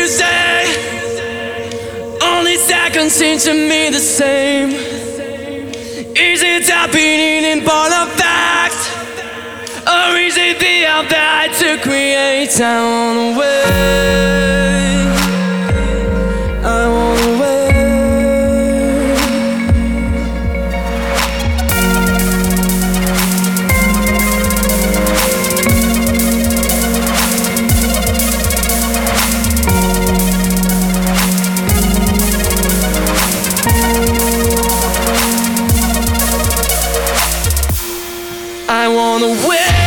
say? Only seconds seem to me the same. Is it happening in part of fact? Or is it the outlet to create? I wanna wait, I wanna wait. I wanna wait.